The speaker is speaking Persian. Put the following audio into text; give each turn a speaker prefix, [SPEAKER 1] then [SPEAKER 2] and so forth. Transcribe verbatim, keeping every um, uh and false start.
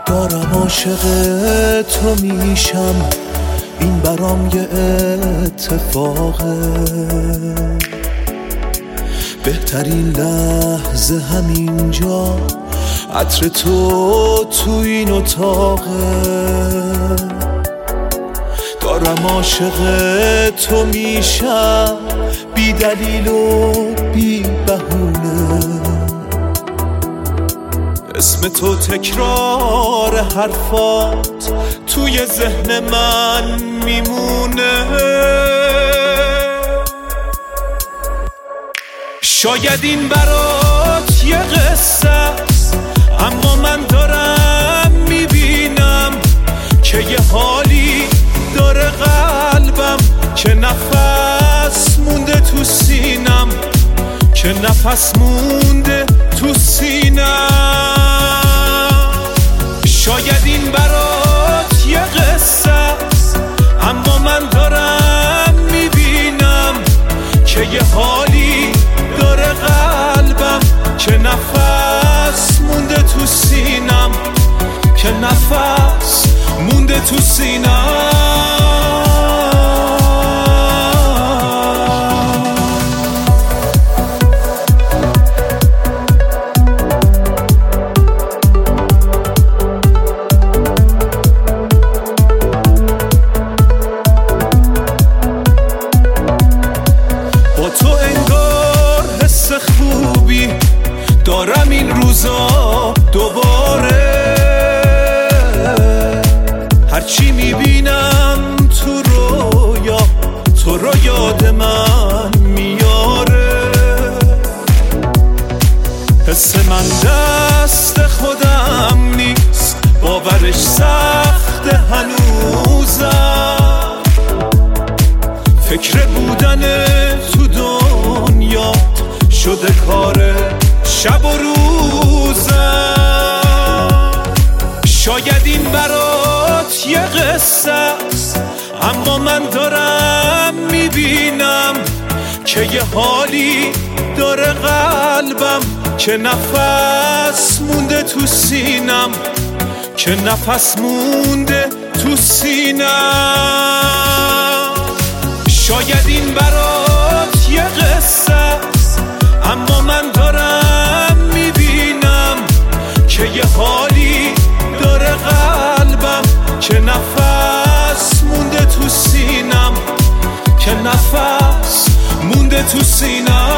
[SPEAKER 1] دارم عاشق تو میشم، این برام یه اتفاقه. بهترین لحظه همینجا، عطر تو تو این اتاقه. دارم عاشق تو میشم، بی دلیل و بی بهونه. اسم تو تکرار حرفات توی ذهن من میمونه. شاید این برات یه قصه است، اما من دارم میبینم که یه حالی داره قلبم، که نفس مونده تو سینم، که نفس مونده تو سینم. شاید این برات یه قصه است، اما من دارم میبینم که یه حالی داره قلبم، که نفس مونده تو سینم، که نفس مونده تو سینم. دارم این روزا دوباره، هرچی میبینم تو رویا، تو رو یاد من میاره. حس من دست خودم نیست، باورش سخت هنوزم. فکر بودن تو دنیا شده کاره شب و روزم. شاید این برات یه قصه است، اما من دارم میبینم که یه حالی داره قلبم، که نفس مونده تو سینم، که نفس مونده تو سینم. شاید این برات یه قصه است، اما من دارم میبینم که یه حالی داره قلبم، که نفس مونده تو سینم، که نفس مونده تو سینم.